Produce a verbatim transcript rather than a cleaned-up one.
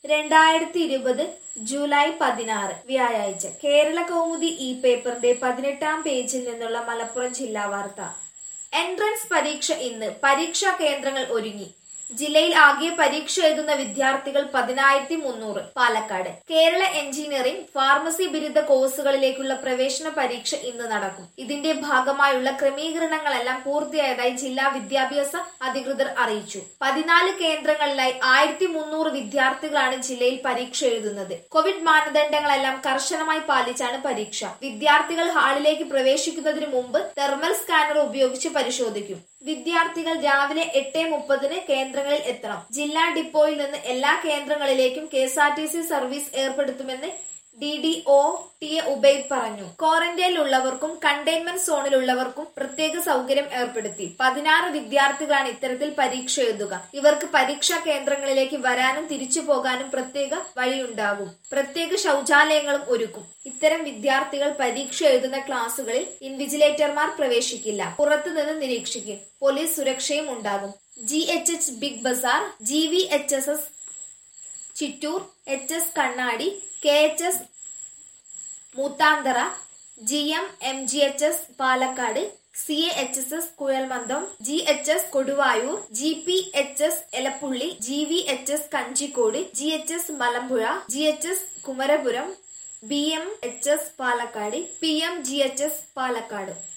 രണ്ടായിരത്തി ഇരുപത് ജൂലൈ പതിനാറ് വ്യാഴാഴ്ച കേരള കൗമുദി ഈ പേപ്പറിന്റെ പതിനെട്ടാം പേജിൽ നിന്നുള്ള മലപ്പുറം ജില്ലാ വാർത്ത. എൻട്രൻസ് പരീക്ഷ ഇന്ന്. പരീക്ഷാ കേന്ദ്രങ്ങൾ ഒരുങ്ങി. ജില്ലയിൽ ആകെ പരീക്ഷ എഴുതുന്ന വിദ്യാർത്ഥികൾ പതിനായിരത്തി മുന്നൂറ്. പാലക്കാട് കേരള എഞ്ചിനീയറിംഗ്, ഫാർമസി ബിരുദ കോഴ്സുകളിലേക്കുള്ള പ്രവേശന പരീക്ഷ ഇന്ന് നടക്കും. ഇതിന്റെ ഭാഗമായുള്ള ക്രമീകരണങ്ങളെല്ലാം പൂർത്തിയായതായി ജില്ലാ വിദ്യാഭ്യാസ അധികൃതർ അറിയിച്ചു. പതിനാല് കേന്ദ്രങ്ങളിലായി ആയിരത്തി മുന്നൂറ് വിദ്യാർത്ഥികളാണ് ജില്ലയിൽ പരീക്ഷ എഴുതുന്നത്. കോവിഡ് മാനദണ്ഡങ്ങളെല്ലാം കർശനമായി പാലിച്ചാണ് പരീക്ഷ. വിദ്യാർത്ഥികൾ ഹാളിലേക്ക് പ്രവേശിക്കുന്നതിന് മുമ്പ് തെർമൽ സ്കാനർ ഉപയോഗിച്ച് പരിശോധിക്കും. വിദ്യാർത്ഥികൾ രാവിലെ എട്ട് മുപ്പതിന് കേന്ദ്രങ്ങളിൽ എത്തണം. ജില്ലാ ഡിപ്പോയിൽ നിന്ന് എല്ലാ കേന്ദ്രങ്ങളിലേക്കും K S R T C service ഏർപ്പെടുത്തുമെന്ന് D D O T A Ubaid പറഞ്ഞു. ക്വാറന്റൈനിലുള്ളവർക്കും കണ്ടെയ്ൻമെന്റ് സോണിലുള്ളവർക്കും പ്രത്യേക സൗകര്യം ഏർപ്പെടുത്തി. പതിനാറ് വിദ്യാർത്ഥികളാണ് ഇത്തരത്തിൽ പരീക്ഷ എഴുതുക. ഇവർക്ക് പരീക്ഷാ കേന്ദ്രങ്ങളിലേക്ക് വരാനും തിരിച്ചു പോകാനും പ്രത്യേക വഴിയുണ്ടാകും. പ്രത്യേക ശൗചാലയങ്ങളും ഒരുക്കും. ഇത്തരം വിദ്യാർത്ഥികൾ പരീക്ഷ എഴുതുന്ന ക്ലാസുകളിൽ ഇൻവിജിലേറ്റർമാർ പ്രവേശിക്കില്ല. പുറത്തുനിന്ന് നിരീക്ഷിക്കും. പോലീസ് സുരക്ഷയും ഉണ്ടാകും. G H H Big Bazaar, G V H S S Chittur, H S Kannadi, K H S Moothanthara, G M M G H S Palakkad, C A H S S കുഴൽമന്ദം, G H S Koduvayur, G P H S Elappully, G V H S Kanjikode, G H S Malampuzha, G H S Kumarapuram, B M H S Palakkad, P M G H S Palakkad.